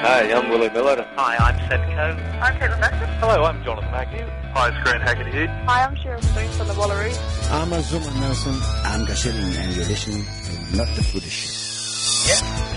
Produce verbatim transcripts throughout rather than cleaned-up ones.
Hi, I'm Willie Miller. Hi, I'm Seb Coe. I'm Caitlin Beckett. Hello, I'm Jonathan Agnew. Hi, it's Grant Hackett. Hi, I'm Sharon Spoon from the Wallaroos. I'm Azuma Nelson. I'm Gashilling, and you're listening to Not the Footy Show.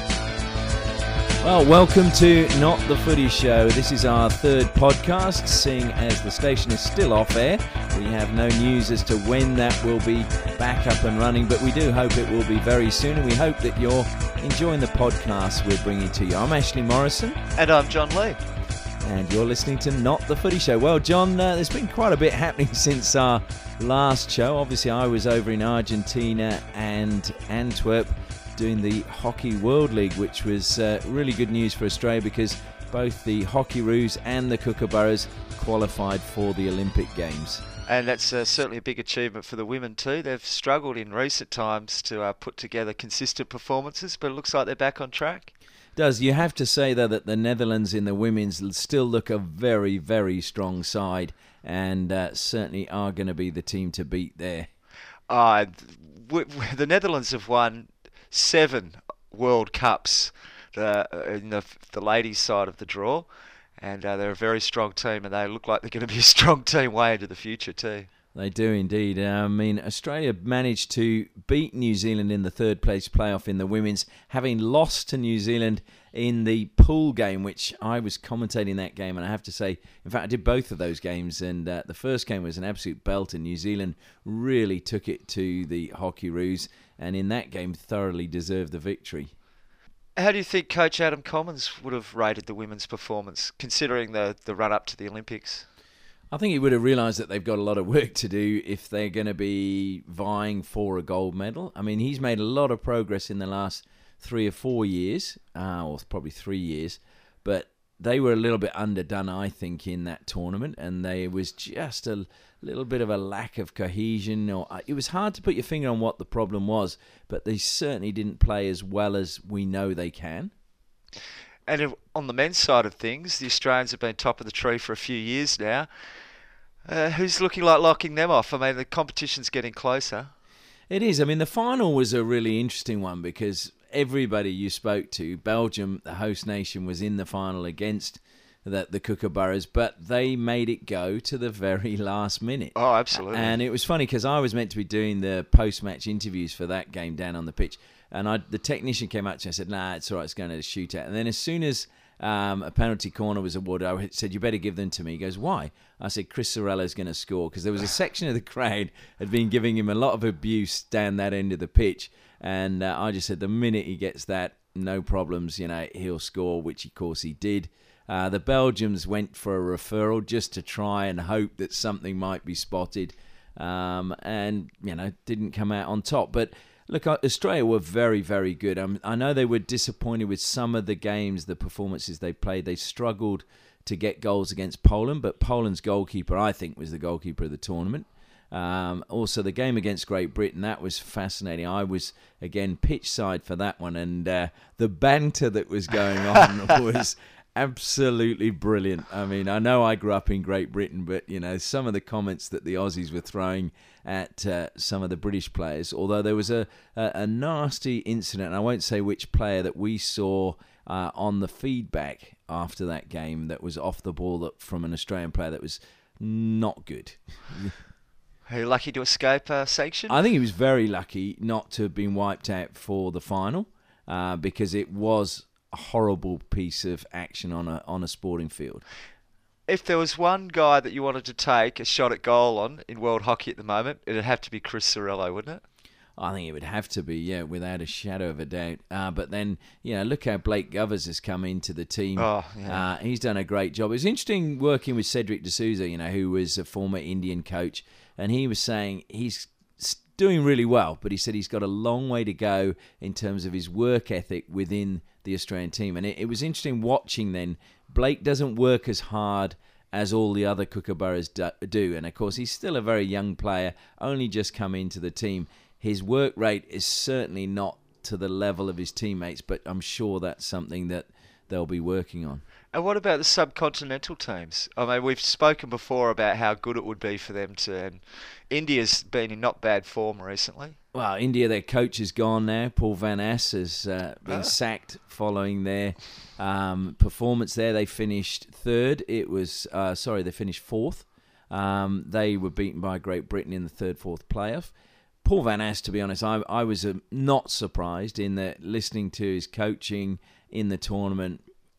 Yeah. Well, welcome to Not the Footy Show. This is our third podcast, seeing as the station is still off air. We have no news as to when that will be back up and running, but we do hope it will be very soon, and we hope that you're enjoying the podcast we're bringing to you. I'm Ashley Morrison. And I'm John Lee. And you're listening to Not the Footy Show. Well, John, uh, there's been quite a bit happening since our last show. Obviously, I was over in Argentina and Antwerp doing the Hockey World League, which was uh, really good news for Australia because both the Hockeyroos and the Kookaburras qualified for the Olympic Games. And that's uh, certainly a big achievement for the women too. They've struggled in recent times to uh, put together consistent performances, but it looks like they're back on track. Does. You have to say, though, that the Netherlands in the women's still look a very, very strong side and uh, certainly are going to be the team to beat there. Uh, w- w- the Netherlands have won seven World Cups uh, in the, the ladies' side of the draw. And uh, they're a very strong team, and they look like they're going to be a strong team way into the future too. They do indeed. Uh, I mean, Australia managed to beat New Zealand in the third place playoff in the women's, having lost to New Zealand in the pool game, which I was commentating that game, and I have to say, in fact, I did both of those games, and uh, the first game was an absolute belt, and New Zealand really took it to the Hockeyroos, and in that game thoroughly deserved the victory. How do you think Coach Adam Commons would have rated the women's performance, considering the, the run-up to the Olympics? I think he would have realised that they've got a lot of work to do if they're going to be vying for a gold medal. I mean, he's made a lot of progress in the last three or four years, uh, or probably three years, but they were a little bit underdone, I think, in that tournament, and there was just a little bit of a lack of cohesion. Or it was hard to put your finger on what the problem was, but they certainly didn't play as well as we know they can. And if, on the men's side of things, the Australians have been top of the tree for a few years now. Uh, who's looking like locking them off? I mean, the competition's getting closer. It is. I mean, the final was a really interesting one because everybody you spoke to, Belgium, the host nation, was in the final against the, the Kookaburras, but they made it go to the very last minute. Oh, absolutely. And it was funny because I was meant to be doing the post-match interviews for that game down on the pitch, and I, the technician came up to me and said, nah, it's all right, it's going to shoot out. And then as soon as um, a penalty corner was awarded, I said, you better give them to me. He goes, why? I said, Chris Sorello's going to score, because there was a section of the crowd had been giving him a lot of abuse down that end of the pitch. And uh, I just said, the minute he gets that, no problems, you know, he'll score, which of course he did. Uh, the Belgians went for a referral just to try and hope that something might be spotted, um, and, you know, didn't come out on top. But look, Australia were very, very good. Um, I know they were disappointed with some of the games, the performances they played. They struggled to get goals against Poland, but Poland's goalkeeper, I think, was the goalkeeper of the tournament. Um, also, the game against Great Britain, that was fascinating. I was, again, pitch side for that one, and uh, the banter that was going on was absolutely brilliant. I mean, I know I grew up in Great Britain, but, you know, some of the comments that the Aussies were throwing at uh, some of the British players, although there was a, a, a nasty incident, and I won't say which player, that we saw uh, on the feedback after that game that was off the ball that, from an Australian player that was not good. Are you lucky to escape uh, sanction? I think he was very lucky not to have been wiped out for the final uh, because it was a horrible piece of action on a on a sporting field. If there was one guy that you wanted to take a shot at goal on in world hockey at the moment, it'd have to be Chris Sorello, wouldn't it? I think it would have to be, yeah, without a shadow of a doubt. Uh, but then, you know, look how Blake Govers has come into the team. Oh, yeah. Uh, he's done a great job. It was interesting working with Cedric D'Souza, you know, who was a former Indian coach, and he was saying he's doing really well, but he said he's got a long way to go in terms of his work ethic within the Australian team. And it, it was interesting watching then. Blake doesn't work as hard as all the other Kookaburras do. And, of course, he's still a very young player, only just come into the team. His work rate is certainly not to the level of his teammates, but I'm sure that's something that they'll be working on. And what about the subcontinental teams? I mean, we've spoken before about how good it would be for them to... And India's been in not bad form recently. Well, India, their coach is gone now. Paul Van Ass has uh, been Ah. sacked following their um, performance there. They finished third. It was, uh, sorry, they finished fourth. Um, they were beaten by Great Britain in the third, fourth playoff. Paul Van Ass, to be honest, I, I was uh, not surprised in that listening to his coaching in the tournament.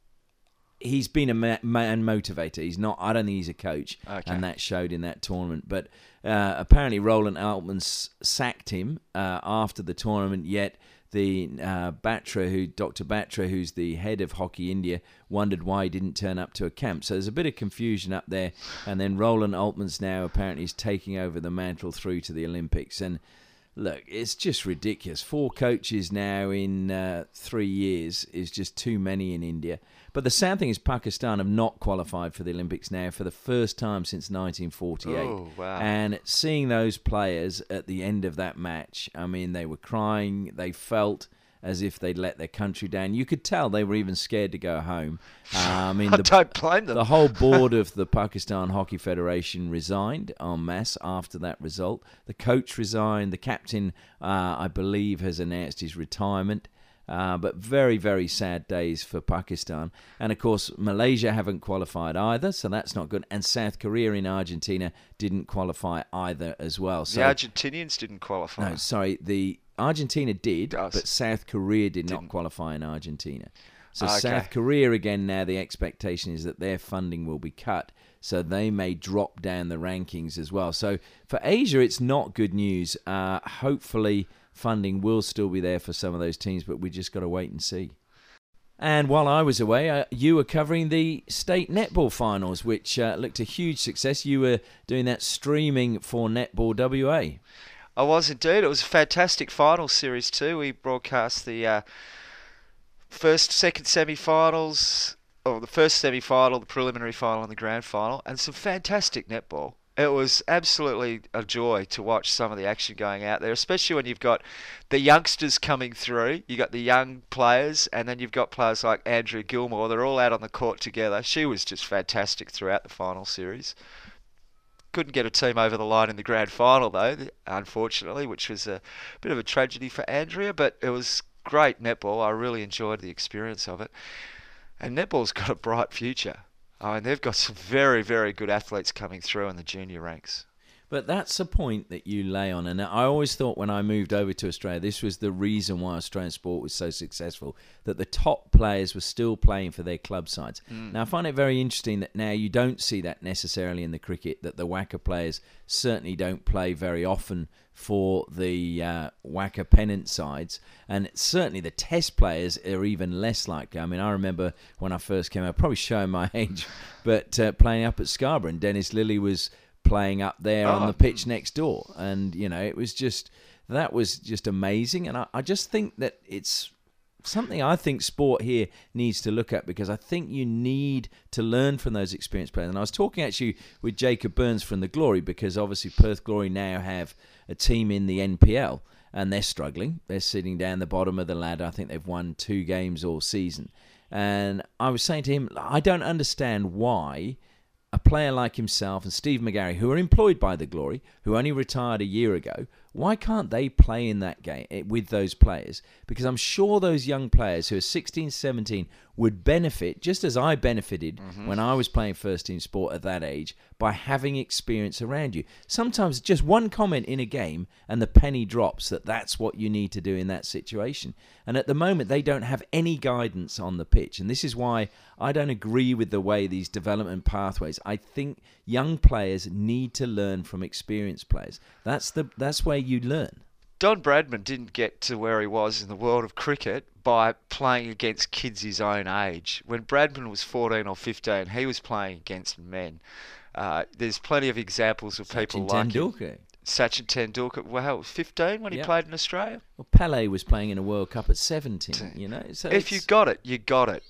He's been a ma- man motivator. He's not. I don't think he's a coach, Okay. and that showed in that tournament. But uh, apparently, Roland Altman s- sacked him uh, after the tournament. Yet the uh, Batra, who Doctor Batra, who's the head of Hockey India, wondered why he didn't turn up to a camp. So there's a bit of confusion up there. And then Roland Altman's now apparently is taking over the mantle through to the Olympics. And look, it's just ridiculous. Four coaches now in uh, three years is just too many in India. But the sad thing is Pakistan have not qualified for the Olympics now for the first time since nineteen forty-eight. Oh, wow. And seeing those players at the end of that match, I mean, they were crying. They felt as if they'd let their country down. You could tell they were even scared to go home. Uh, I mean, I the, don't blame them. the whole board of the Pakistan Hockey Federation resigned en masse after that result. The coach resigned. The captain, uh, I believe, has announced his retirement. Uh, but very, very sad days for Pakistan. And, of course, Malaysia haven't qualified either, so that's not good. And South Korea in Argentina didn't qualify either as well. So, the Argentinians didn't qualify. no, sorry, the Argentina did, Does. but South Korea did not Didn't. qualify in Argentina. So Okay. South Korea, again, now the expectation is that their funding will be cut, so they may drop down the rankings as well. So for Asia, it's not good news. Uh, hopefully funding will still be there for some of those teams, but we just got to wait and see. And while I was away, uh, you were covering the state netball finals, which uh, looked a huge success. You were doing that streaming for Netball W A. I was indeed. It was a fantastic final series too. We broadcast the uh, first, second semi-finals, or the first semi-final, the preliminary final, and the grand final, and some fantastic netball. It was absolutely a joy to watch some of the action going out there, especially when you've got the youngsters coming through. You got the young players, and then you've got players like Andrea Gilmore. They're all out on the court together. She was just fantastic throughout the final series. Couldn't get a team over the line in the grand final, though, unfortunately, which was a bit of a tragedy for Andrea, but it was great netball. I really enjoyed the experience of it. And netball's got a bright future. I mean, they've got some very, very good athletes coming through in the junior ranks. But that's a point that you lay on. And I always thought when I moved over to Australia, this was the reason why Australian sport was so successful, that the top players were still playing for their club sides. Mm. Now, I find it very interesting that now you don't see that necessarily in the cricket, that the WACA players certainly don't play very often for the uh, WACA pennant sides. And certainly the test players are even less likely. I mean, I remember when I first came out, probably showing my age, but uh, playing up at Scarborough, and Dennis Lilly was playing up there oh. on the pitch next door. And, you know, it was just, that was just amazing. And I, I just think that it's something I think sport here needs to look at, because I think you need to learn from those experienced players. And I was talking actually with Jacob Burns from the Glory, because obviously Perth Glory now have a team in the N P L and they're struggling. They're sitting down the bottom of the ladder. I think they've won two games all season. And I was saying to him, I don't understand why a player like himself and Steve McGarry, who are employed by the Glory, who only retired a year ago, why can't they play in that game with those players? Because I'm sure those young players who are sixteen, seventeen would benefit, just as I benefited mm-hmm. when I was playing first team sport at that age, by having experience around you. Sometimes just one comment in a game and the penny drops that that's what you need to do in that situation. And at the moment, they don't have any guidance on the pitch. And this is why I don't agree with the way these development pathways. I think young players need to learn from experienced players. That's the that's where you learn. Don Bradman didn't get to where he was in the world of cricket by playing against kids his own age. When Bradman was fourteen or fifteen, he was playing against men. Uh, there's plenty of examples of people Sachin like Tendulkar. him. Sachin Tendulkar. Wow, fifteen when he yep. played in Australia. Well, Pele was playing in a World Cup at seventeen. You know, so if you got it, you got it,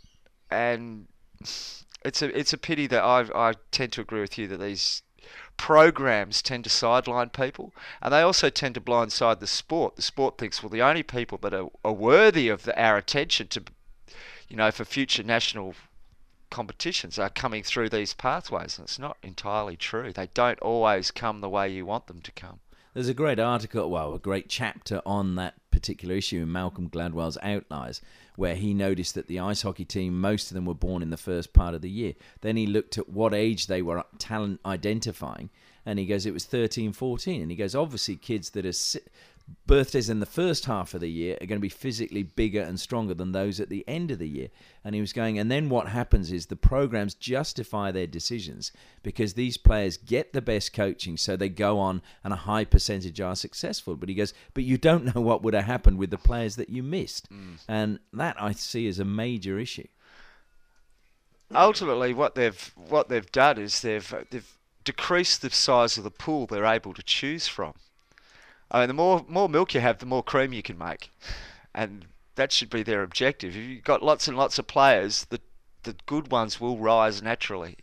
and it's a it's a pity that I I tend to agree with you that these programs tend to sideline people, and they also tend to blindside the sport. The sport thinks, well, the only people that are, are worthy of the, our attention to, you know, for future national competitions are coming through these pathways, and it's not entirely true. They don't always come the way you want them to come. There's a great article, well, a great chapter on that particular issue in Malcolm Gladwell's Outliers, where he noticed that the ice hockey team, most of them were born in the first part of the year. Then he looked at what age they were talent identifying, and he goes, it was thirteen, fourteen. And he goes, obviously kids that are si- birthdays in the first half of the year are going to be physically bigger and stronger than those at the end of the year. And he was going, and then what happens is the programs justify their decisions because these players get the best coaching, so they go on and a high percentage are successful. But he goes, but you don't know what would have happened with the players that you missed. Mm. And that I see as a major issue. Ultimately, what they've what they've done is they've they've decreased the size of the pool they're able to choose from. I mean, the more more milk you have, the more cream you can make, and that should be their objective. If you've got lots and lots of players, the the good ones will rise naturally.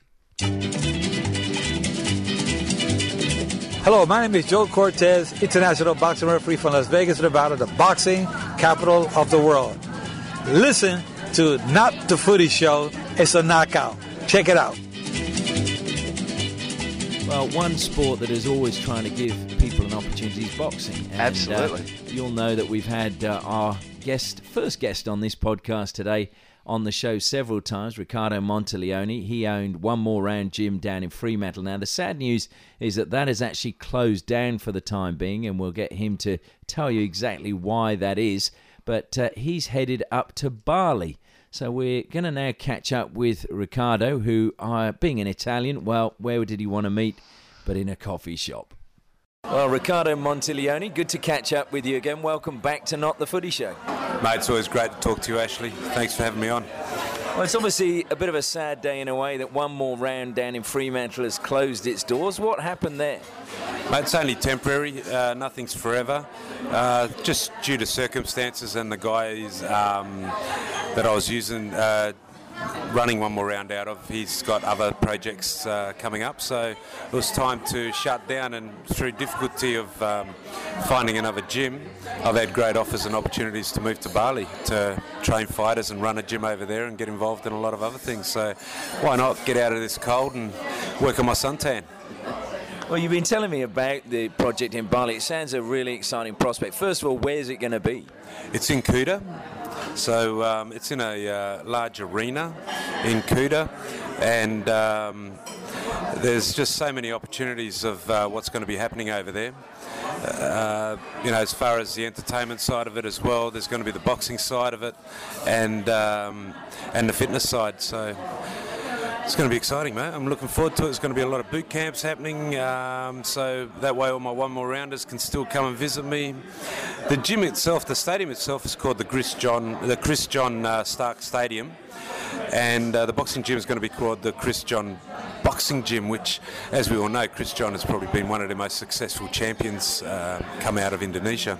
Hello, my name is Joe Cortez, international boxing referee from Las Vegas, Nevada, the boxing capital of the world. Listen to Not the Footy Show. It's a knockout. Check it out. Well, one sport that is always trying to give people an opportunity is boxing. And, Absolutely. Uh, you'll know that we've had uh, our guest, first guest on this podcast today on the show several times, Riccardo Monteleone. He owned One More Round Gym down in Fremantle. Now, the sad news is that that has actually closed down for the time being, and we'll get him to tell you exactly why that is. But uh, he's headed up to Bali. So we're going to now catch up with Riccardo, who, uh, being an Italian, well, where did he want to meet but in a coffee shop? Well, Riccardo Monteleone, good to catch up with you again. Welcome back to Not the Footy Show. Mate, it's always great to talk to you, Ashley. Thanks for having me on. Well, it's obviously a bit of a sad day in a way that One More Round down in Fremantle has closed its doors. What happened there? Mate, it's only temporary. Uh, nothing's forever. Uh, just due to circumstances and the guys um, that I was using, uh, running One More Round out of, he's got other projects uh, coming up, so it was time to shut down. And through difficulty of um, finding another gym, I've had great offers and opportunities to move to Bali to train fighters and run a gym over there and get involved in a lot of other things. So why not get out of this cold and work on my suntan? Well, you've been telling me about the project in Bali. It sounds a really exciting prospect. First of all, where's it going to be? It's in Kuta. So um, it's in a uh, large arena in Kuta, and um, there's just so many opportunities of uh, what's going to be happening over there. Uh, you know, as far as the entertainment side of it as well, there's going to be the boxing side of it, and um, and the fitness side. So it's going to be exciting, mate. I'm looking forward to it. There's going to be a lot of boot camps happening, um, so that way all my One More Rounders can still come and visit me. The gym itself, the stadium itself, is called the Chris John, the Chris John uh, Stark Stadium, and uh, the boxing gym is going to be called the Chris John Boxing Gym, which, as we all know, Chris John has probably been one of the most successful champions uh, come out of Indonesia.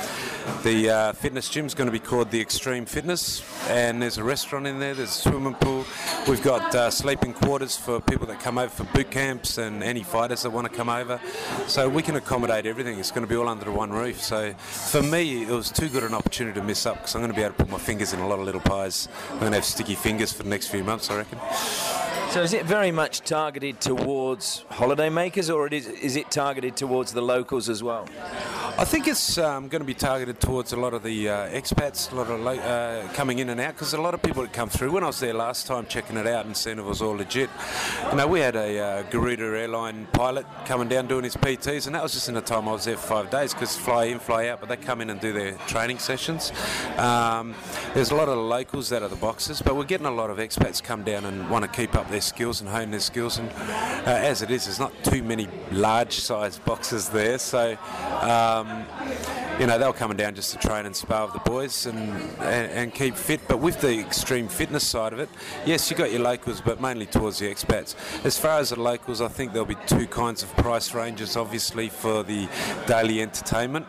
The uh, fitness gym is going to be called the Extreme Fitness, and there's a restaurant in there, there's a swimming pool. We've got uh, sleeping quarters for people that come over for boot camps and any fighters that want to come over. So we can accommodate everything. It's going to be all under one roof. So for me, it was too good an opportunity to miss up, because I'm going to be able to put my fingers in a lot of little pies. I'm going to have sticky fingers for the next few months, I reckon. So is it very much targeted towards holiday makers, or is, is it targeted towards the locals as well? I think it's um, going to be targeted towards a lot of the uh, expats, a lot of lo- uh, coming in and out, because a lot of people that come through. When I was there last time checking it out and seeing it was all legit, you know, we had a uh, Garuda airline pilot coming down doing his P Ts, and that was just in the time I was there for five days, because fly in, fly out, but they come in and do their training sessions. Um, there's a lot of the locals that are the boxers, but we're getting a lot of expats come down and want to keep up their skills and hone their skills, and uh, as it is, there's not too many large-sized boxers there, so um, you know, they're coming down just to train and spar with the boys and, and and keep fit. But with the extreme fitness side of it, yes, you got your locals, but mainly towards the expats. As far as the locals, I think there'll be two kinds of price ranges, obviously, for the daily entertainment,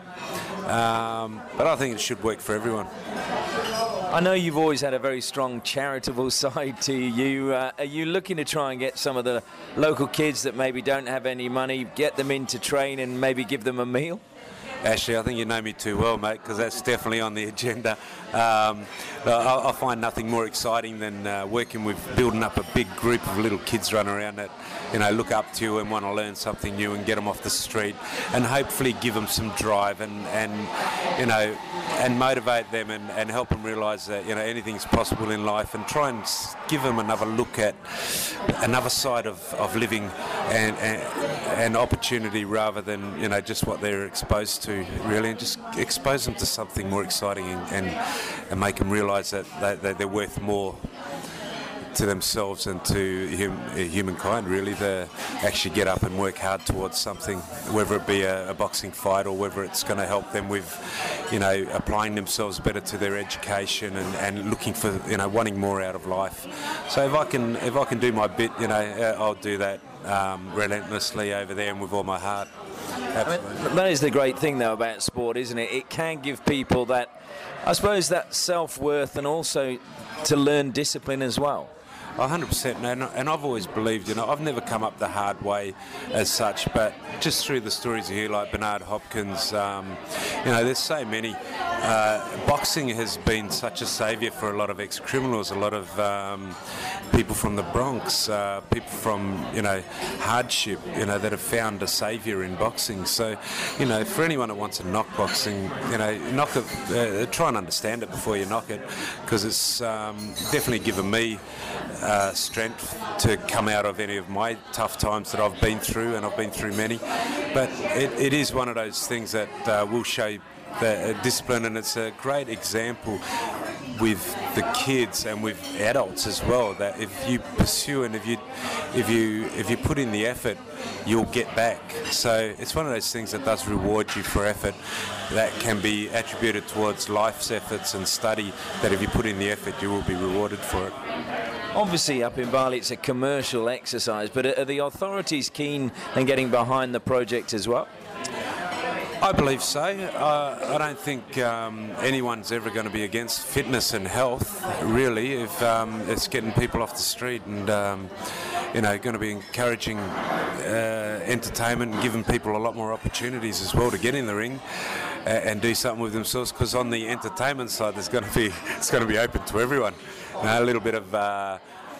um, but I think it should work for everyone. I know you've always had a very strong charitable side to you. Uh, are you looking to try and get some of the local kids that maybe don't have any money, get them in to train and maybe give them a meal? Ashley, I think you know me too well, mate, because that's definitely on the agenda. Um, I, I find nothing more exciting than uh, working with building up a big group of little kids running around that, you know, look up to you and want to learn something new and get them off the street and hopefully give them some drive and, and you know, and motivate them and, and help them realise that, you know, anything's possible in life, and try and give them another look at another side of, of living and, and, and opportunity rather than, you know, just what they're exposed to, really, and just expose them to something more exciting and, and, and make them realise that they, that they're worth more to themselves and to hum, humankind, really, to actually get up and work hard towards something, whether it be a, a boxing fight or whether it's going to help them with, you know, applying themselves better to their education and, and looking for, you know, wanting more out of life. So if I can, if I can do my bit, you know, I'll do that um, relentlessly over there and with all my heart. I mean, that is the great thing, though, about sport, isn't it? It can give people that, I suppose, that self-worth, and also to learn discipline as well. one hundred percent, and, and I've always believed, you know, I've never come up the hard way as such, but just through the stories you hear, like Bernard Hopkins, um, you know, there's so many. Uh, boxing has been such a saviour for a lot of ex-criminals, a lot of um, people from the Bronx, uh, people from, you know, hardship, you know, that have found a saviour in boxing. So, you know, for anyone that wants to knock boxing, you know, knock it, uh, try and understand it before you knock it, because it's um, definitely given me Uh, strength to come out of any of my tough times that I've been through, and I've been through many. But it, it is one of those things that uh, will show the uh, discipline, and it's a great example with the kids and with adults as well, that if you pursue and if you if you if you put in the effort, you'll get back. So it's one of those things that does reward you for effort, that can be attributed towards life's efforts and study, that if you put in the effort, you will be rewarded for it. Obviously, up in Bali, it's a commercial exercise, but are the authorities keen and getting behind the project as well? I believe so. Uh, I don't think um, anyone's ever going to be against fitness and health, really, if um, it's getting people off the street and, um, you know, going to be encouraging uh, entertainment and giving people a lot more opportunities as well to get in the ring and do something with themselves, because on the entertainment side, there's going to be it's going to be open to everyone. You know, a little bit of uh,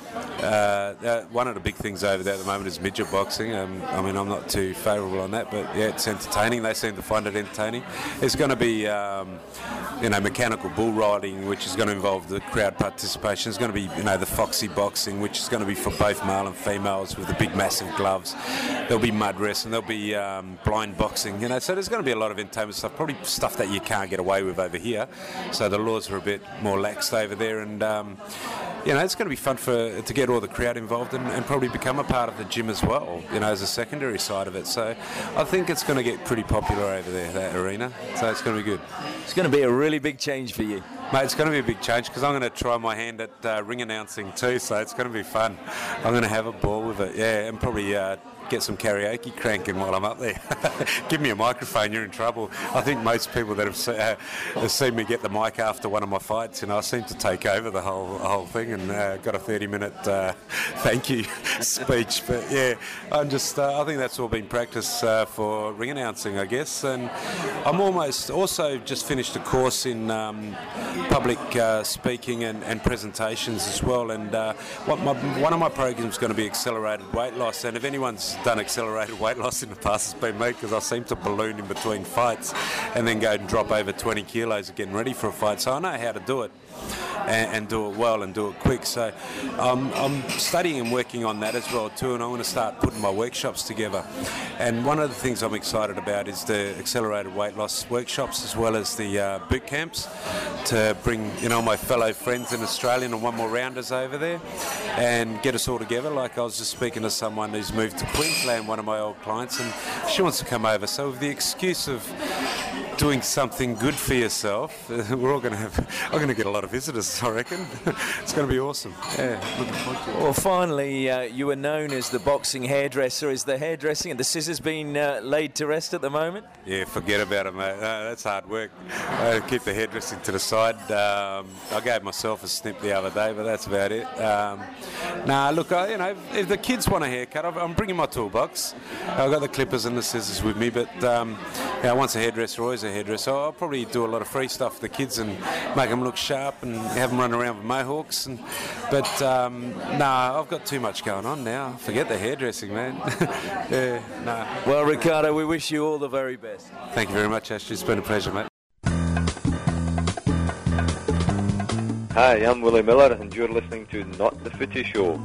uh, uh, one of the big things over there at the moment is midget boxing. Um, I mean, I'm not too favourable on that, but yeah, it's entertaining. They seem to find it entertaining. It's going to be, um, you know, mechanical bull riding, which is going to involve the crowd participation. It's going to be, you know, the foxy boxing, which is going to be for both male and females with the big massive gloves. There'll be mud wrestling. There'll be um, blind boxing. You know, so there's going to be a lot of entertainment stuff. Probably stuff that you can't get away with over here. So the laws are a bit more laxed over there, and um, you know, it's going to be fun for to get all the crowd involved and, and probably become a part of the gym as well, you know, as a secondary side of it. So I think it's going to get pretty popular over there, that arena. So it's going to be good. It's going to be a really big change for you. Mate, it's going to be a big change because I'm going to try my hand at uh, ring announcing too, so it's going to be fun. I'm going to have a ball with it, yeah, and probably uh, get some karaoke cranking while I'm up there. Give me a microphone, you're in trouble. I think most people that have, se- uh, have seen me get the mic after one of my fights, you know, I seem to take over the whole whole thing and uh, got a thirty minute uh, thank you speech. But yeah, I'm just, uh, I think that's all been practice uh, for ring announcing, I guess. And I'm almost also just finished a course in um, public uh, speaking and, and presentations as well. And uh, what my, one of my programs is going to be accelerated weight loss. And if anyone's done accelerated weight loss in the past, it's been me, because I seem to balloon in between fights and then go and drop over twenty kilos getting ready for a fight. So I know how to do it and, and do it well and do it quick. So um, I'm studying and working on that as well too, and I'm going to start putting my workshops together. And one of the things I'm excited about is the accelerated weight loss workshops, as well as the uh, boot camps, to bring, you know, my fellow friends in Australia and one more rounders over there and get us all together. Like I was just speaking to someone who's moved to Queensland, one of my old clients, and she wants to come over. So with the excuse of doing something good for yourself, we're all going to have, I'm going to get a lot of visitors, I reckon. It's going to be awesome. Yeah, looking forward to it. Well, finally, uh, you were known as the boxing hairdresser. Is the hairdressing and the scissors being uh, laid to rest at the moment? Yeah, forget about it, mate. Uh, that's hard work. I keep the hairdressing to the side. Um, I gave myself a snip the other day, but that's about it. Um, nah, look, I, you know, if the kids want a haircut, I'm bringing my toolbox. I've got the clippers and the scissors with me, but um, know, once a hairdresser, always a hairdresser. I'll probably do a lot of free stuff for the kids and make them look sharp and have them run around with mohawks. And, but um, nah, I've got too much going on now. Forget the hairdressing, man. yeah, nah. Well, Ricardo, we wish you all the very best. Thank you very much, Ashley. It's been a pleasure, mate. Hi, I'm Willie Miller and you're listening to Not the Footy Show.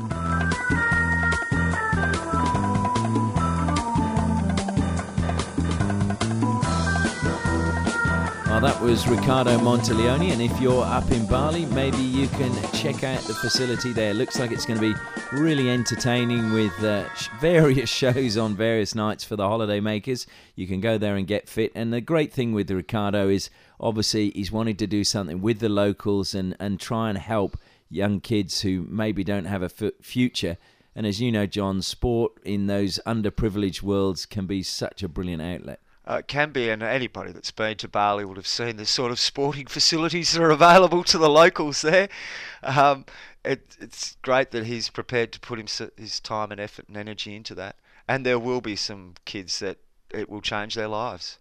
Well, that was Ricardo Monteleone, and if you're up in Bali, maybe you can check out the facility there. Looks like it's going to be really entertaining with uh, various shows on various nights for the holiday makers. You can go there and get fit, and the great thing with Ricardo is obviously he's wanted to do something with the locals and, and try and help young kids who maybe don't have a f- future. And as you know, John, sport in those underprivileged worlds can be such a brilliant outlet. Uh, it can be, and anybody that's been to Bali would have seen the sort of sporting facilities that are available to the locals there. Um, it, it's great that he's prepared to put his, his time and effort and energy into that. And there will be some kids that it will change their lives.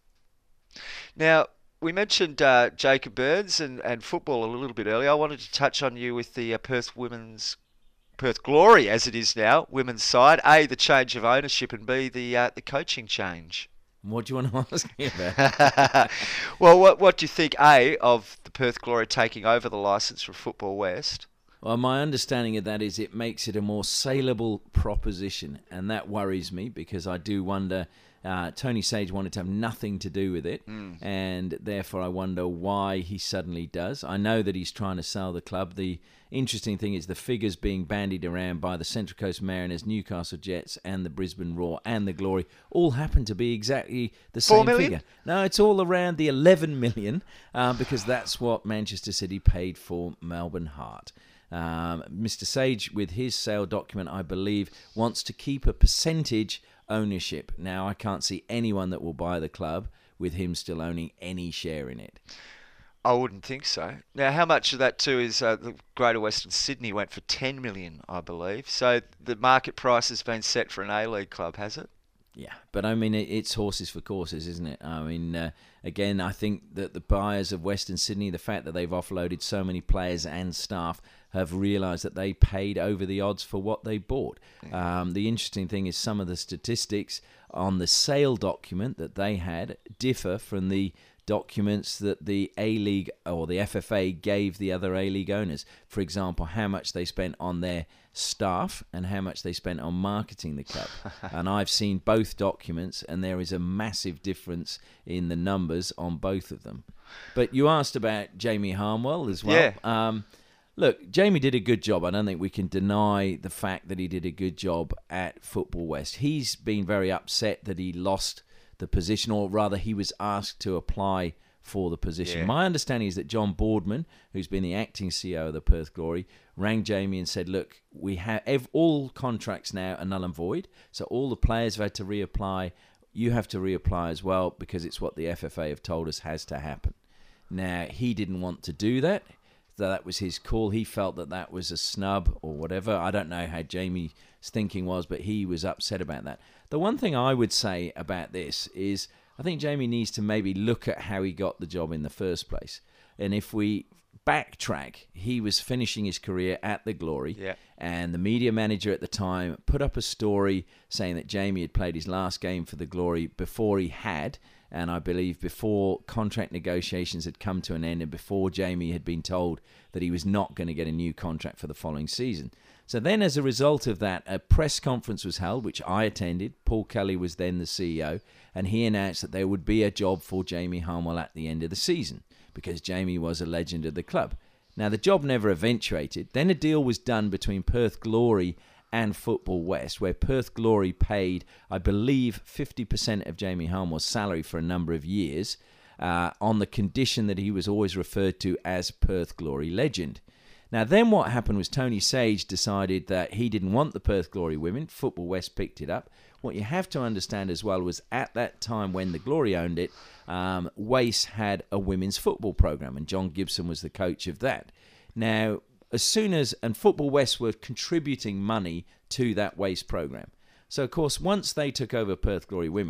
Now, we mentioned uh, Jacob Burns and, and football a little bit earlier. I wanted to touch on you with the uh, Perth Women's Perth Glory, as it is now, women's side. A, the change of ownership, and B, the uh, the coaching change. What do you want to ask me about? Well, what what do you think, A, of the Perth Glory taking over the licence from Football West? Well, my understanding of that is it makes it a more saleable proposition, and that worries me because I do wonder, uh, Tony Sage wanted to have nothing to do with it, mm. and therefore I wonder why he suddenly does. I know that he's trying to sell the club. The interesting thing is the figures being bandied around by the Central Coast Mariners, Newcastle Jets, and the Brisbane Roar and the Glory all happen to be exactly the same Four million? figure. No, it's all around the eleven million uh, because that's what Manchester City paid for Melbourne Heart. Um, Mister Sage, with his sale document, I believe, wants to keep a percentage ownership. Now, I can't see anyone that will buy the club with him still owning any share in it. I wouldn't think so. Now, how much of that too is uh, the Greater Western Sydney went for ten million, I believe. So the market price has been set for an A-League club, has it? Yeah, but I mean, it's horses for courses, isn't it? I mean, uh, again, I think that the buyers of Western Sydney, the fact that they've offloaded so many players and staff, have realised that they paid over the odds for what they bought. Yeah. Um, the interesting thing is some of the statistics on the sale document that they had differ from the documents that the A-League or the F F A gave the other A-League owners. For example, how much they spent on their staff and how much they spent on marketing the club. And I've seen both documents, and there is a massive difference in the numbers on both of them. But you asked about Jamie Harmwell as well. Yeah. Um, look, Jamie did a good job. I don't think we can deny the fact that he did a good job at Football West. He's been very upset that he lost the position, or rather he was asked to apply for the position. Yeah. My understanding is that John Boardman, who's been the acting C E O of the Perth Glory, rang Jamie and said, look, we have ev- all contracts now are null and void, so all the players have had to reapply. You have to reapply as well because it's what the F F A have told us has to happen. Now, he didn't want to do that. So that was his call. He felt that that was a snub or whatever. I don't know how Jamie's thinking was, but he was upset about that. The one thing I would say about this is I think Jamie needs to maybe look at how he got the job in the first place. And if we backtrack, he was finishing his career at the Glory, yeah. and the media manager at the time put up a story saying that Jamie had played his last game for the Glory before he had, and I believe before contract negotiations had come to an end and before Jamie had been told that he was not going to get a new contract for the following season. So then, as a result of that, a press conference was held, which I attended. Paul Kelly was then the C E O, and he announced that there would be a job for Jamie Harmwell at the end of the season, because Jamie was a legend of the club. Now, the job never eventuated. Then a deal was done between Perth Glory and Football West, where Perth Glory paid, I believe, fifty percent of Jamie Harmwell's salary for a number of years, uh, on the condition that he was always referred to as Perth Glory legend. Now, then what happened was Tony Sage decided that he didn't want the Perth Glory women. Football West picked it up. What you have to understand as well was at that time when the Glory owned it, um, Wace had a women's football program, and John Gibson was the coach of that. Now, as soon as, and Football West were contributing money to that Wace program. So, of course, once they took over Perth Glory women,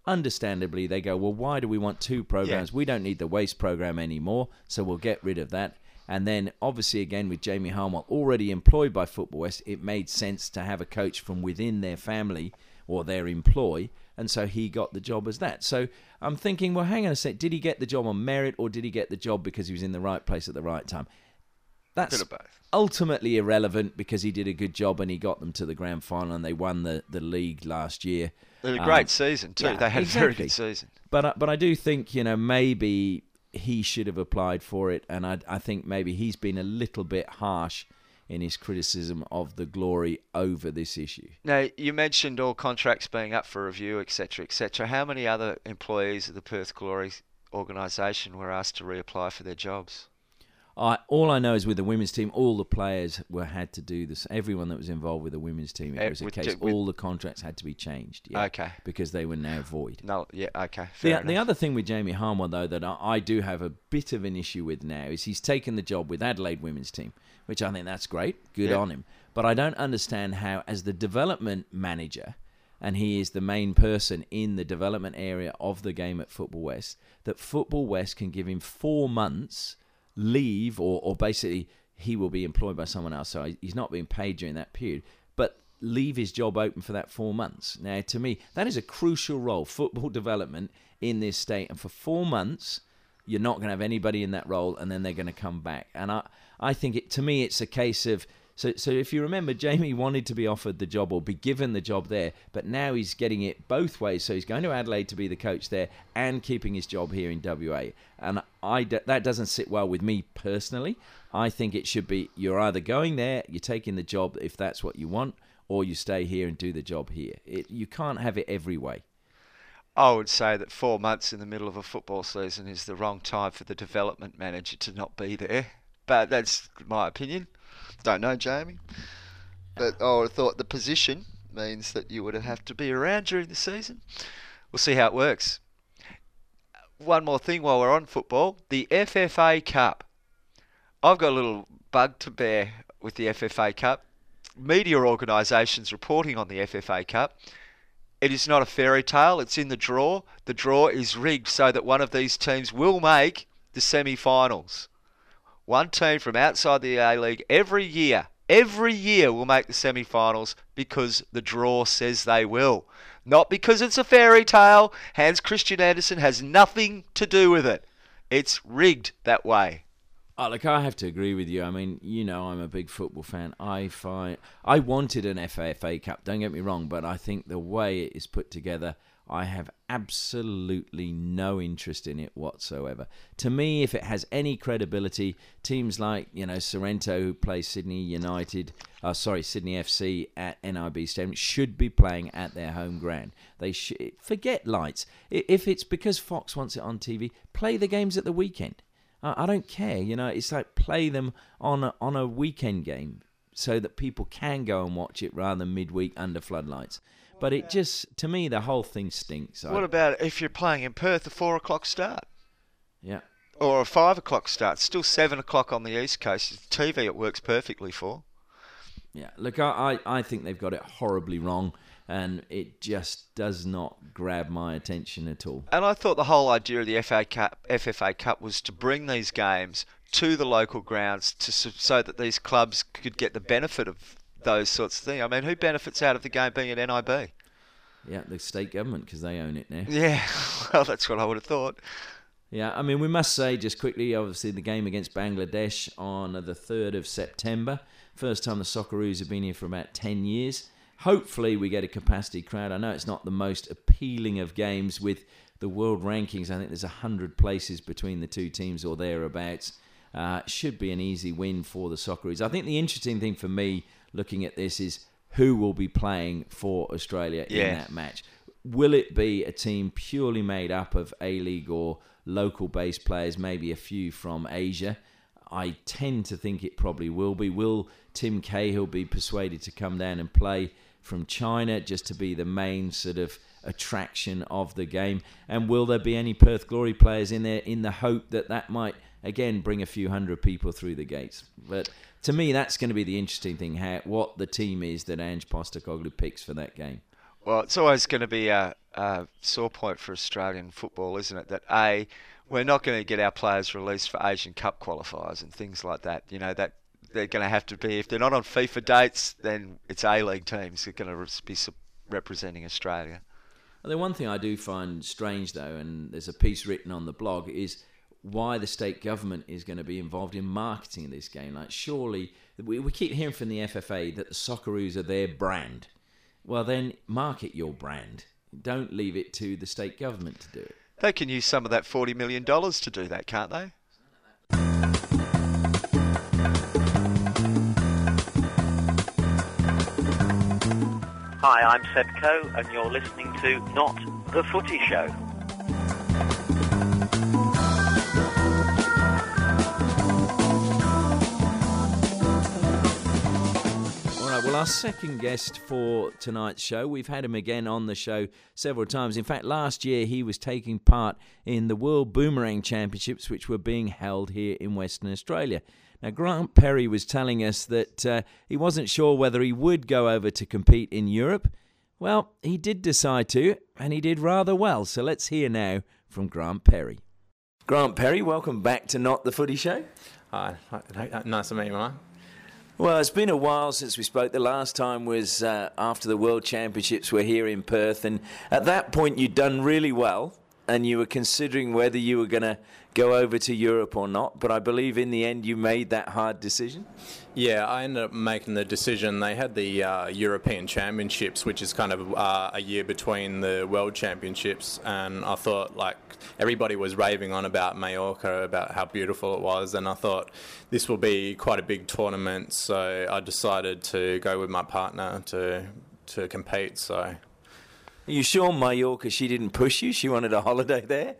understandably, they go, well, why do we want two programs? Yeah. We don't need the waste program anymore, so we'll get rid of that. And then, obviously, again, with Jamie Harmwell already employed by Football West, it made sense to have a coach from within their family or their employ, and so he got the job as that. So I'm thinking, well, hang on a sec, did he get the job on merit, or did he get the job because he was in the right place at the right time? That's Bit of both. Ultimately irrelevant, because he did a good job and he got them to the grand final and they won the, the league last year. They had a great Um, season, too. yeah, they had exactly. a very good season. But I, but I do think, you know, maybe he should have applied for it, and I, I think maybe he's been a little bit harsh in his criticism of the Glory over this issue. Now, you mentioned all contracts being up for review, et cetera, et cetera. How many other employees of the Perth Glory organisation were asked to reapply for their jobs? I, all I know is with the women's team, all the players were had to do this. Everyone that was involved with the women's team, it Eh, was a with- case. with- all the contracts had to be changed. Yeah, Okay. because they were now void. No, yeah, okay, The, fair the enough. other thing with Jamie Harmwell, though, that I, I do have a bit of an issue with now is he's taken the job with Adelaide women's team, which I think that's great. Good Yeah. on him. But I don't understand how, as the development manager, and he is the main person in the development area of the game at Football West, that Football West can give him four months leave, or, or basically he will be employed by someone else, so he's not being paid during that period, but leave his job open for that four months. Now, to me, that is a crucial role, football development in this state, and for four months, you're not going to have anybody in that role, and then they're going to come back. And I, I think, it to me, it's a case of, so so if you remember, Jamie wanted to be offered the job or be given the job there, but now he's getting it both ways. So he's going to Adelaide to be the coach there and keeping his job here in W A. And I, that doesn't sit well with me personally. I think it should be, you're either going there, you're taking the job if that's what you want, or you stay here and do the job here. It, you can't have it every way. I would say that four months in the middle of a football season is the wrong time for the development manager to not be there. But that's my opinion. Don't know, Jamie. But I would have thought the position means that you would have to be around during the season. We'll see how it works. One more thing while we're on football. The F F A Cup. I've got a little bug to bear with the F F A Cup. Media organisations reporting on the F F A Cup. It is not a fairy tale. It's in the draw. The draw is rigged so that one of these teams will make the semi-finals. One team from outside the A-League every year, every year will make the semi-finals because the draw says they will. Not because it's a fairy tale. Hans Christian Andersen has nothing to do with it. It's rigged that way. Oh, look, I have to agree with you. I mean, you know, I'm a big football fan. I find I wanted an F A A Cup, don't get me wrong, but I think the way it is put together, I have absolutely no interest in it whatsoever. To me, if it has any credibility, teams like, you know, Sorrento, who play Sydney United, uh, sorry, Sydney F C at N I B Stadium, should be playing at their home ground. They should forget lights. If it's because Fox wants it on T V, play the games at the weekend. I don't care, you know. It's like play them on a, on a weekend game so that people can go and watch it rather than midweek under floodlights. But it just, to me, the whole thing stinks. What I, about if you're playing in Perth, a four o'clock start? Yeah. Or a five o'clock start? It's still seven o'clock on the East Coast. T V it works perfectly for. Yeah, look, I, I, I think they've got it horribly wrong, and it just does not grab my attention at all. And I thought the whole idea of the F A Cup, F F A Cup was to bring these games to the local grounds to so that these clubs could get the benefit of those sorts of things. I mean, who benefits out of the game being at N I B? Yeah, the state government, because they own it now. Yeah, well, that's what I would have thought. Yeah, I mean, we must say just quickly, obviously, the game against Bangladesh on the third of September. First time the Socceroos have been here for about ten years. Hopefully we get a capacity crowd. I know it's not the most appealing of games with the world rankings. I think there's one hundred places between the two teams or thereabouts. Uh, should be an easy win for the Socceroos. I think the interesting thing for me looking at this is who will be playing for Australia Yeah. in that match. Will it be a team purely made up of A-League or local-based players, maybe a few from Asia? I tend to think it probably will be. Will Tim Cahill be persuaded to come down and play from China just to be the main sort of attraction of the game? And will there be any Perth Glory players in there in the hope that that might, again, bring a few hundred people through the gates? But to me, that's going to be the interesting thing, how what the team is that Ange Postecoglou picks for that game. Well, it's always going to be a, a sore point for Australian football, isn't it? That A, we're not going to get our players released for Asian Cup qualifiers and things like that. You know, that they're going to have to be, if they're not on FIFA dates, then it's A-League teams that are going to be representing Australia. Well, the one thing I do find strange, though, and there's a piece written on the blog, is why the state government is going to be involved in marketing this game. Like, surely, we, we keep hearing from the F F A that the Socceroos are their brand. Well, then, market your brand. Don't leave it to the state government to do it. They can use some of that forty million dollars to do that, can't they? Hi, I'm Seb Coe, and you're listening to Not the Footy Show. Well, our second guest for tonight's show, we've had him again on the show several times. In fact, last year he was taking part in the World Boomerang Championships, which were being held here in Western Australia. Now, Grant Perry was telling us that uh, he wasn't sure whether he would go over to compete in Europe. Well, he did decide to, and he did rather well. So let's hear now from Grant Perry. Grant Perry, welcome back to Not the Footy Show. Hi, nice to meet you, Mark. Well, it's been a while since we spoke. The last time was uh, after the World Championships were here in Perth, and at that point you'd done really well, and you were considering whether you were going to go over to Europe or not, but I believe in the end you made that hard decision. Yeah, I ended up making the decision. They had the uh, European Championships, which is kind of uh, a year between the World Championships, and I thought, like, everybody was raving on about Mallorca, about how beautiful it was, and I thought this will be quite a big tournament, so I decided to go with my partner to to compete, so... Are you sure Mallorca, she didn't push you? She wanted a holiday there?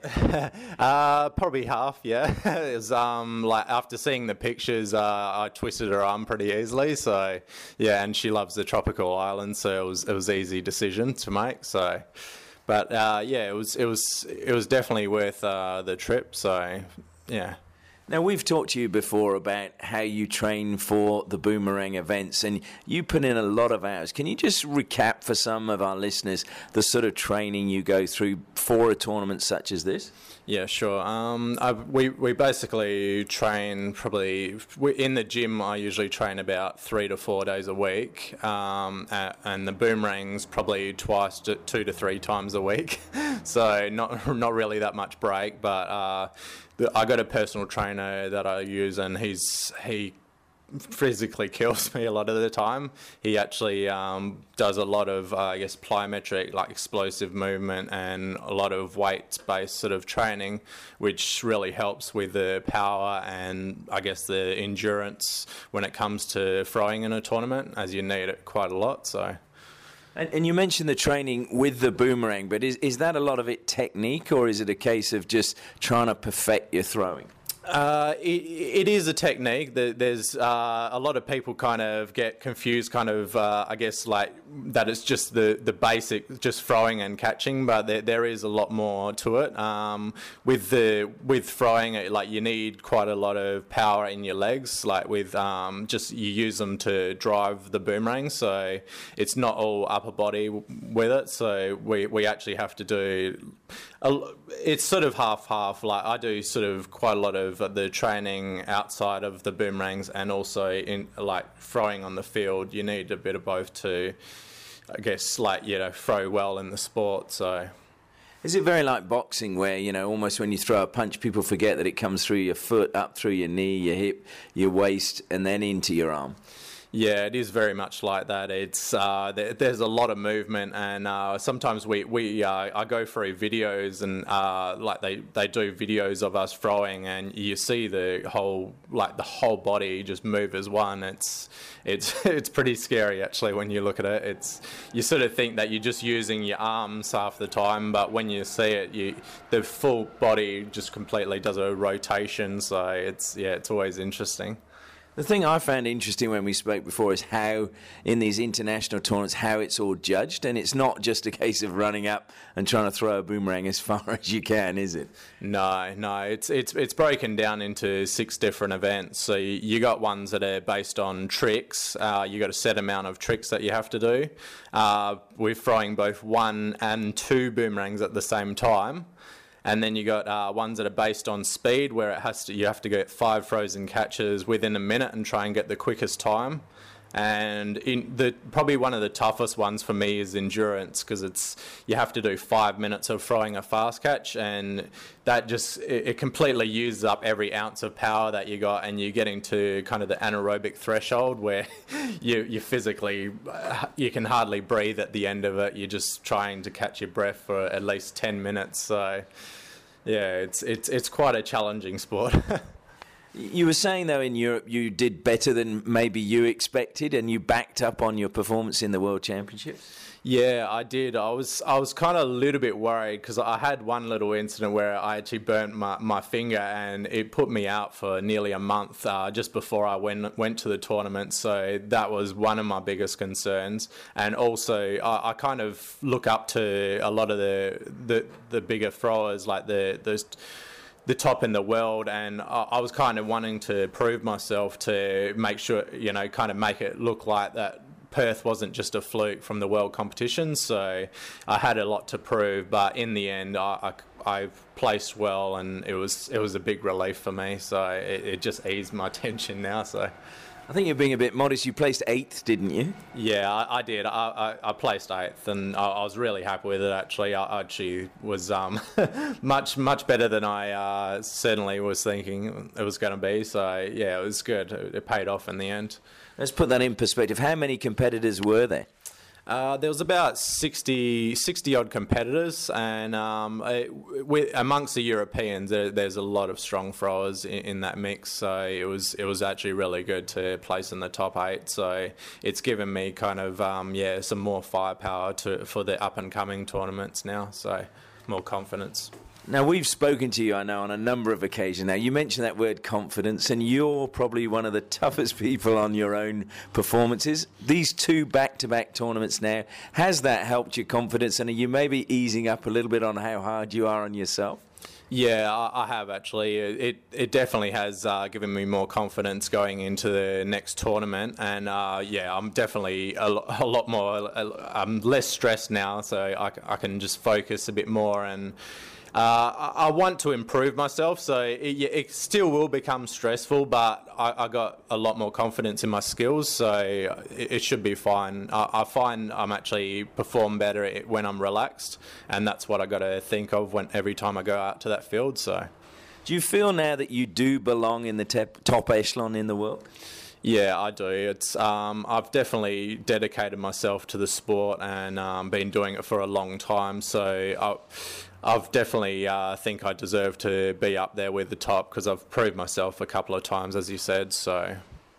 uh, probably half, yeah. It was, um, like, after seeing the pictures, uh, I twisted her arm pretty easily. So, yeah, and she loves the tropical islands, so it was it was an easy decision to make. So, but uh, yeah, it was it was it was definitely worth uh, the trip. So, yeah. Now, we've talked to you before about how you train for the Boomerang events, and you put in a lot of hours. Can you just recap for some of our listeners the sort of training you go through for a tournament such as this? Yeah, sure. Um, I, we we basically train probably we, in the gym. I usually train about three to four days a week, um, and the boomerangs probably twice to two to three times a week. So not not really that much break, but uh, I got a personal trainer that I use, and he's he. physically kills me a lot of the time. He actually um, does a lot of, uh, I guess, plyometric, like explosive movement, and a lot of weight-based sort of training, which really helps with the power and, I guess, the endurance when it comes to throwing in a tournament, as you need it quite a lot. So. And, and you mentioned the training with the boomerang, but is, is that a lot of it technique, or is it a case of just trying to perfect your throwing? Uh, it, it is a technique. There's uh, a lot of people kind of get confused, kind of, uh, I guess, like that it's just the, the basic, just throwing and catching, but there, there is a lot more to it. Um, with the with throwing, it, like you need quite a lot of power in your legs. Like with um, just you use them to drive the boomerang, so it's not all upper body with it. So we we actually have to do. A, it's sort of half half. Like I do sort of quite a lot of the training outside of the boomerangs, and also in like throwing on the field. You need a bit of both to, I guess, like, you know, throw well in the sport. So is it very like boxing, where, you know, almost when you throw a punch, people forget that it comes through your foot, up through your knee, your hip, your waist, and then into your arm? Yeah, it is very much like that. It's uh, there, there's a lot of movement, and uh, sometimes we we uh, I go through videos, and uh, like they, they do videos of us throwing, and you see the whole like the whole body just move as one. It's it's it's pretty scary actually when you look at it. It's you sort of think that you're just using your arms half the time, but when you see it, you the full body just completely does a rotation. So it's yeah, it's always interesting. The thing I found interesting when we spoke before is how, in these international tournaments, how it's all judged. And it's not just a case of running up and trying to throw a boomerang as far as you can, is it? No, no. It's it's it's broken down into six different events. So you, you got ones that are based on tricks. Uh, you got a set amount of tricks that you have to do. Uh, we're throwing both one and two boomerangs at the same time. And then you got uh, ones that are based on speed, where it has to you have to get five throws and catches within a minute and try and get the quickest time. And in the probably one of the toughest ones for me is endurance, because it's you have to do five minutes of throwing a fast catch, and that just it, it completely uses up every ounce of power that you got, and you're getting to kind of the anaerobic threshold where you you physically you can hardly breathe at the end of it. You're just trying to catch your breath for at least ten minutes. So yeah, it's it's it's quite a challenging sport. You were saying, though, in Europe you did better than maybe you expected, and you backed up on your performance in the World Championships? Yeah, I did. I was I was kind of a little bit worried, because I had one little incident where I actually burnt my, my finger, and it put me out for nearly a month uh, just before I went, went to the tournament. So that was one of my biggest concerns. And also, I, I kind of look up to a lot of the the, the bigger throwers, like the those. the top in the world, and I was kind of wanting to prove myself to make sure, you know, kind of make it look like that Perth wasn't just a fluke from the world competition. So I had a lot to prove, but in the end I, I, I placed well, and it was it was a big relief for me. So it, it just eased my tension now. So I think you're being a bit modest. You placed eighth, didn't you? Yeah, I, I did. I, I, I placed eighth, and I, I was really happy with it, actually. I, I actually was um, much, much better than I uh, certainly was thinking it was going to be. So, yeah, it was good. It, it paid off in the end. Let's put that in perspective. How many competitors were there? Uh, there was about sixty, sixty odd competitors, and um, it, with, amongst the Europeans, there, there's a lot of strong throwers in, in that mix. So it was it was actually really good to place in the top eight. So it's given me kind of um, yeah some more firepower to for the up and coming tournaments now. So more confidence. Now, we've spoken to you, I know, on a number of occasions now. You mentioned that word confidence, and you're probably one of the toughest people on your own performances. These two back-to-back tournaments now, has that helped your confidence, and are you maybe easing up a little bit on how hard you are on yourself? Yeah, I have actually. It it definitely has uh, given me more confidence going into the next tournament, and uh, yeah, I'm definitely a, a lot more. I'm less stressed now, so I, I can just focus a bit more, and uh, I want to improve myself. So it, it still will become stressful, but I, I got a lot more confidence in my skills, so it, it should be fine. I, I find I'm actually perform better when I'm relaxed, and that's what I got to think of when every time I go out to that field. So, do you feel now that you do belong in the tep- top echelon in the world? Yeah, I do. It's um, I've definitely dedicated myself to the sport, and um, been doing it for a long time. So I, I've definitely uh, think I deserve to be up there with the top, because I've proved myself a couple of times, as you said. So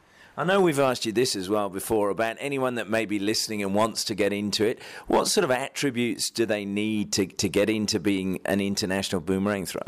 I know we've asked you this as well before about anyone that may be listening and wants to get into it. What sort of attributes do they need to to get into being an international boomerang thrower?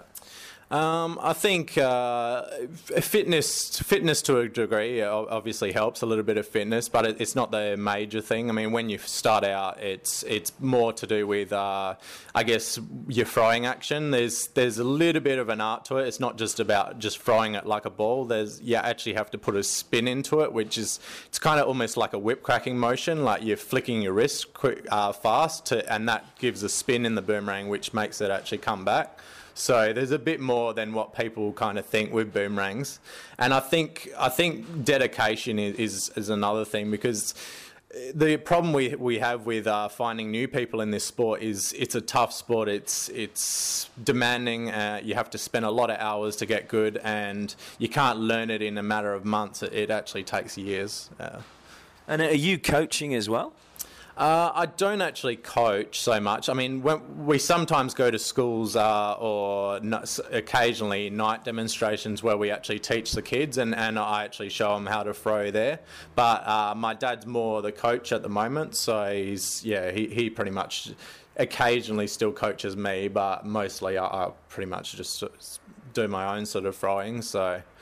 Um, I think uh, fitness, fitness to a degree, obviously helps. A little bit of fitness, but it, it's not the major thing. I mean, when you start out, it's it's more to do with, uh, I guess, your throwing action. There's there's a little bit of an art to it. It's not just about just throwing it like a ball. There's you actually have to put a spin into it, which is it's kind of almost like a whip cracking motion, like you're flicking your wrist quick, uh, fast, to, and that gives a spin in the boomerang, which makes it actually come back. So there's a bit more than what people kind of think with boomerangs, and I think I think dedication is is, is another thing, because the problem we we have with uh, finding new people in this sport is it's a tough sport. It's it's demanding. Uh, you have to spend a lot of hours to get good, and you can't learn it in a matter of months. It, it actually takes years. Uh, and are you coaching as well? Uh, I don't actually coach so much. I mean, when we sometimes go to schools uh, or n- occasionally night demonstrations where we actually teach the kids, and, and I actually show them how to throw there. But uh, my dad's more the coach at the moment, so he's yeah he, he pretty much occasionally still coaches me, but mostly I, I pretty much just do my own sort of throwing. So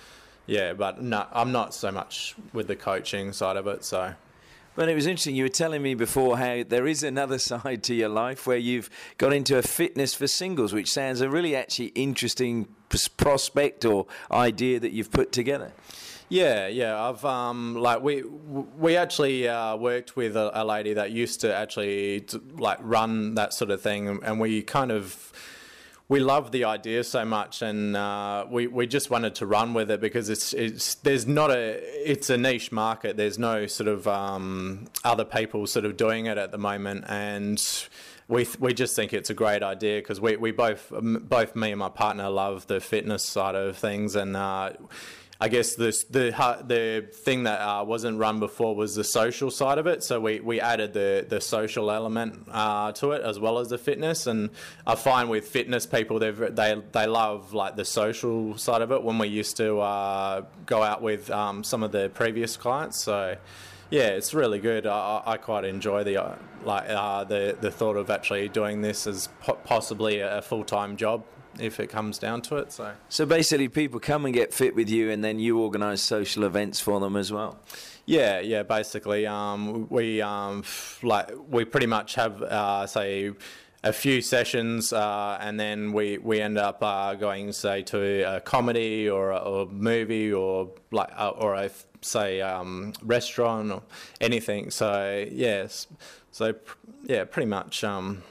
yeah, but no, I'm not so much with the coaching side of it. So. But it was interesting. You were telling me before how there is another side to your life where you've got into a fitness for singles, which sounds a really actually interesting prospect or idea that you've put together. Yeah, yeah. I've um like we we actually uh, worked with a, a lady that used to actually like run that sort of thing, and we kind of. We love the idea so much, and uh, we we just wanted to run with it because it's it's there's not a it's a niche market. There's no sort of um, other people sort of doing it at the moment, and we we just think it's a great idea because we we both both me and my partner love the fitness side of things, and uh, I guess the the the thing that uh, wasn't run before was the social side of it. So we, we added the the social element uh, to it as well as the fitness. And I find with fitness people they they they love like the social side of it. When we used to uh, go out with um, some of the previous clients, so yeah, it's really good. I, I quite enjoy the uh, like uh, the the thought of actually doing this as po- possibly a full time job, if it comes down to it. So so basically people come and get fit with you and then you organise social events for them as well? Yeah, yeah, basically. Um, we um, like we pretty much have, uh, say, a few sessions uh, and then we, we end up uh, going, say, to a comedy or a, or a movie or, like, uh, or a, say, um, restaurant or anything. So, yes. So, yeah, pretty much, um,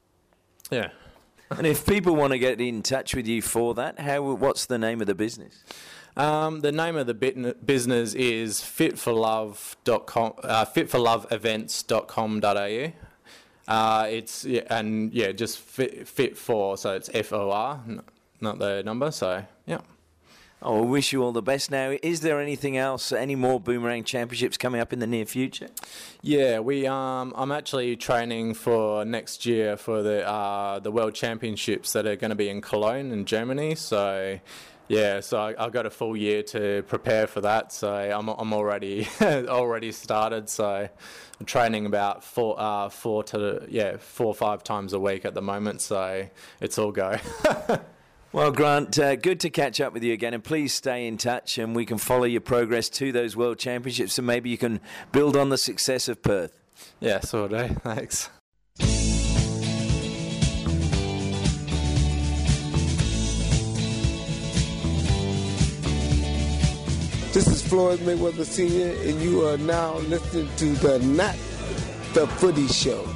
yeah. And if people want to get in touch with you for that, how? What's the name of the business? Um, the name of the bit- business is fit for love dot com, uh, fit for love events dot com dot a u. Uh, it's yeah, and yeah, just fit, fit for, so it's F O R, not the number. So yeah. Oh, I wish you all the best. Now, is there anything else, any more Boomerang Championships coming up in the near future? Yeah, we. Um, I'm actually training for next year for the uh, the World Championships that are going to be in Cologne in Germany. So, yeah, so I, I've got a full year to prepare for that. So I'm I'm already already started. So I'm training about four uh, four to yeah four or five times a week at the moment. So it's all go. Well, Grant, uh, good to catch up with you again, and please stay in touch and we can follow your progress to those World Championships and maybe you can build on the success of Perth. Yeah, so do. Thanks. This is Floyd Mayweather Senior, and you are now listening to the Not the Footy Show.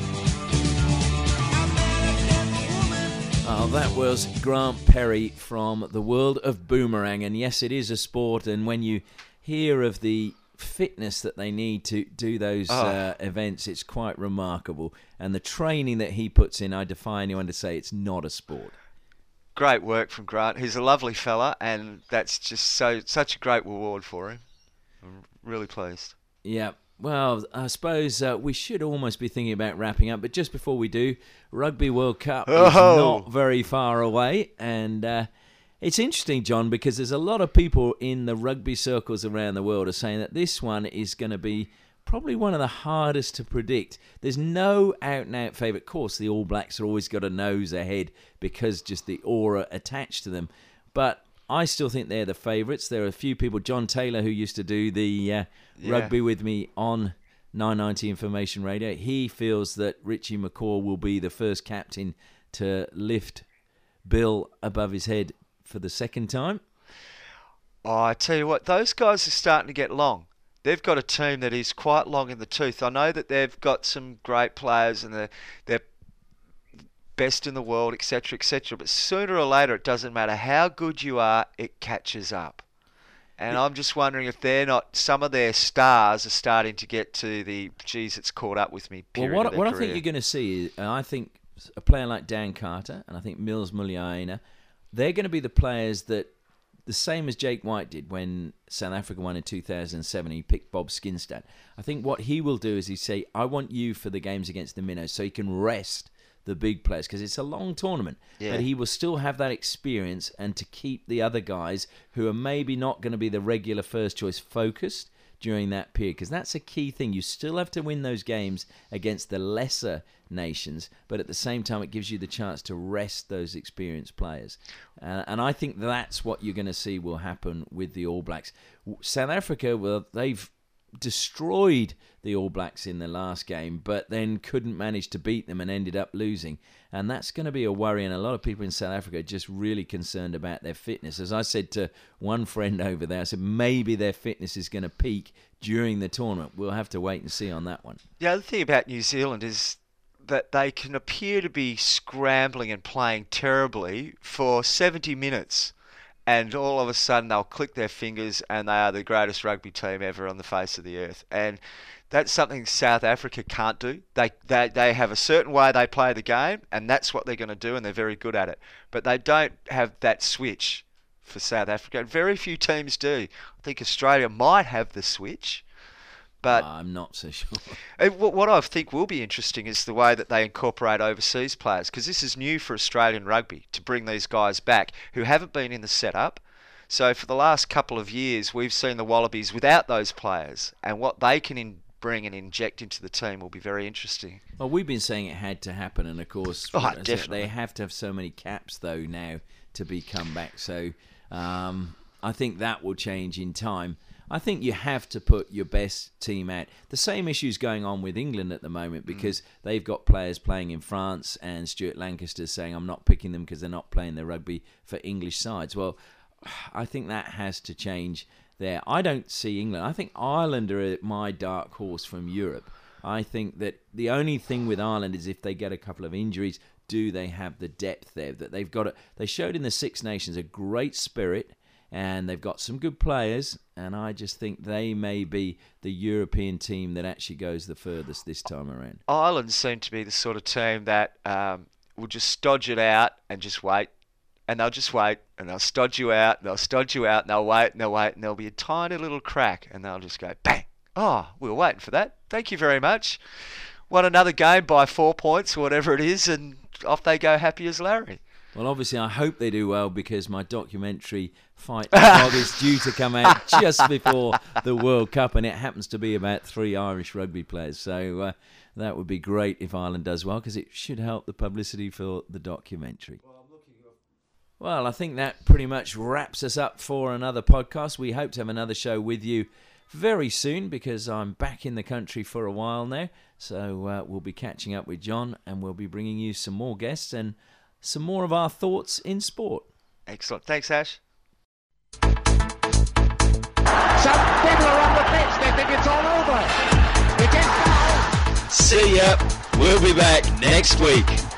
Oh, that was Grant Perry from the world of Boomerang. And yes, it is a sport. And when you hear of the fitness that they need to do those oh. uh, events, it's quite remarkable. And the training that he puts in, I defy anyone to say it's not a sport. Great work from Grant. He's a lovely fella, and that's just so such a great reward for him. I'm really pleased. Yeah. Well, I suppose uh, we should almost be thinking about wrapping up, but just before we do, Rugby World Cup oh. is not very far away, and uh, it's interesting, John, because there's a lot of people in the rugby circles around the world are saying that this one is going to be probably one of the hardest to predict. There's no out-and-out favourite. Of course, the All Blacks are always got a nose ahead because just the aura attached to them, but I still think they're the favourites. There are a few people, John Taylor, who used to do the uh, yeah. rugby with me on nine ninety Information Radio. He feels that Richie McCaw will be the first captain to lift Bill above his head for the second time. Oh, I tell you what, those guys are starting to get long. They've got a team that is quite long in the tooth. I know that they've got some great players and they're, they're best in the world, et cetera, et cetera. But sooner or later, it doesn't matter how good you are, it catches up. And I'm just wondering if they're not, some of their stars are starting to get to the, geez, it's caught up with me period Well, what, of their what I career. think you're going to see is, and I think a player like Dan Carter, and I think Mills Muliaina, they're going to be the players that, the same as Jake White did when South Africa won in two thousand seven, he picked Bob Skinstad. I think what he will do is he say, I want you for the games against the Minnows, so he can rest the big players, because it's a long tournament, yeah. but he will still have that experience, and to keep the other guys who are maybe not going to be the regular first choice focused, during that period, because that's a key thing. You still have to win those games against the lesser nations, but at the same time it gives you the chance to rest those experienced players. Uh, and I think that's what you're going to see will happen with the All Blacks. South Africa, well, they've destroyed the All Blacks in the last game, but then couldn't manage to beat them and ended up losing. And that's going to be a worry, and a lot of people in South Africa are just really concerned about their fitness. As I said to one friend over there, I said maybe their fitness is going to peak during the tournament. We'll have to wait and see on that one. The other thing about New Zealand is that they can appear to be scrambling and playing terribly for seventy minutes. And all of a sudden they'll click their fingers and they are the greatest rugby team ever on the face of the earth. And that's something South Africa can't do. They, they they have a certain way they play the game, and that's what they're going to do, and they're very good at it. But they don't have that switch for South Africa. Very few teams do. I think Australia might have the switch, but uh, I'm not so sure. What I think will be interesting is the way that they incorporate overseas players, because this is new for Australian rugby, to bring these guys back who haven't been in the setup. So for the last couple of years, we've seen the Wallabies without those players, and what they can in bring and inject into the team will be very interesting. Well, we've been saying it had to happen, and of course, oh, definitely. They have to have so many caps, though, now to be come back. So um, I think that will change in time. I think you have to put your best team out. The same issues going on with England at the moment, because mm. they've got players playing in France, and Stuart Lancaster saying, I'm not picking them because they're not playing their rugby for English sides. Well, I think that has to change there. I don't see England. I think Ireland are my dark horse from Europe. I think that the only thing with Ireland is if they get a couple of injuries, do they have the depth there? That they've got it. They showed in the Six Nations a great spirit, and they've got some good players, and I just think they may be the European team that actually goes the furthest this time around. Ireland seem to be the sort of team that um, will just stodge it out and just wait, and they'll just wait, and they'll stodge you out, and they'll stodge you out, and they'll wait, and they'll wait, and there'll be a tiny little crack, and they'll just go, bang! Oh, we were waiting for that. Thank you very much. Won another game by four points or whatever it is, and off they go happy as Larry. Well, obviously, I hope they do well, because my documentary, Fight the Dog, is due to come out just before the World Cup, and it happens to be about three Irish rugby players. So uh, that would be great if Ireland does well, because it should help the publicity for the documentary. Well, I think that pretty much wraps us up for another podcast. We hope to have another show with you very soon, because I'm back in the country for a while now. So uh, we'll be catching up with John, and we'll be bringing you some more guests and some more of our thoughts in sport. Excellent. Thanks, Ash. Some people are on the pitch. They think it's all over. It is foul. See ya. We'll be back next week.